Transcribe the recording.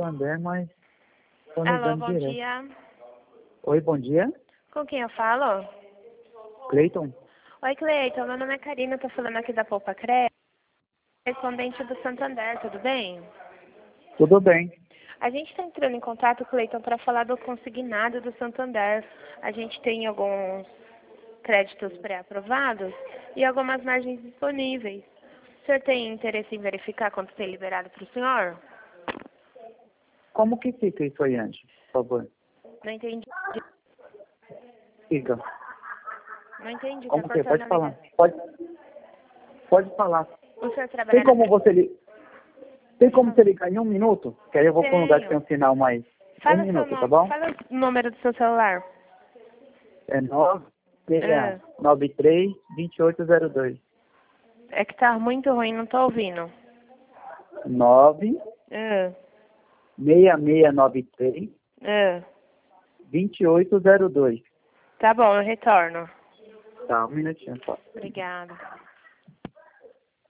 Santander, mas tô Alô, ligando bom direto. dia. Oi, bom dia. Com quem eu falo? Cleiton? Oi, Cleiton. Meu nome é Karina, tô falando aqui da Poupa Crédito, correspondente do Santander, tudo bem? Tudo bem. A gente está entrando em contato, Cleiton, para falar do consignado do Santander. A gente tem alguns créditos pré-aprovados e algumas margens disponíveis. O senhor tem interesse em verificar quanto tem liberado para o senhor? Como que fica isso aí antes, por favor? Não entendi. Fica. Não entendi, tá Como que? cortando Pode a falar. ligação. Pode falar. O senhor Tem trabalha como na... você Tem como você ligar em 1 minuto? Que aí eu vou para um lugar que tem Tenho. um sinal mais... Um Fala seu minuto, tá nome, bom? fala o número do seu celular. É É. 9693-2802. É que tá muito ruim, não tô ouvindo. 96693-2802. Tá bom, eu retorno. Tá, um minutinho só. Obrigada.